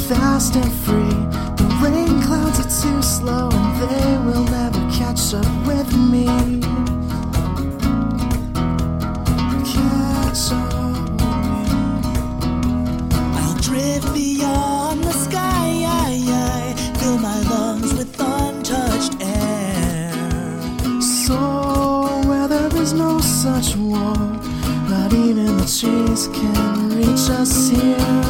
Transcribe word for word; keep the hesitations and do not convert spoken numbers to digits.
fast and free. The rain clouds are too slow and they will never catch up with me. Catch up with me. I'll drift beyond the sky, fill my lungs with untouched air. So where there is no such wall, not even the trees can reach us here.